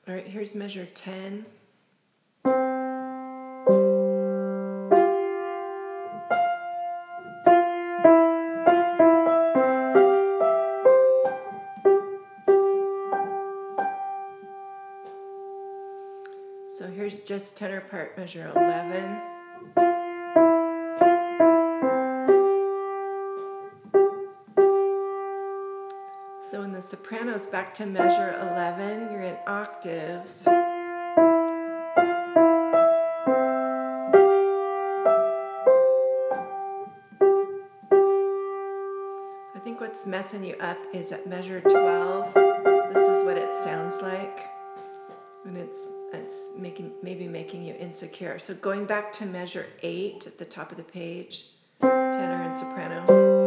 All right, here's measure 10. So here's just tenor part, measure 11. So in the sopranos, back to measure 11, you're in octaves. I think what's messing you up is at measure 12, this is what it sounds like. And it's maybe making you insecure. So going back to measure 8 at the top of the page, tenor and soprano.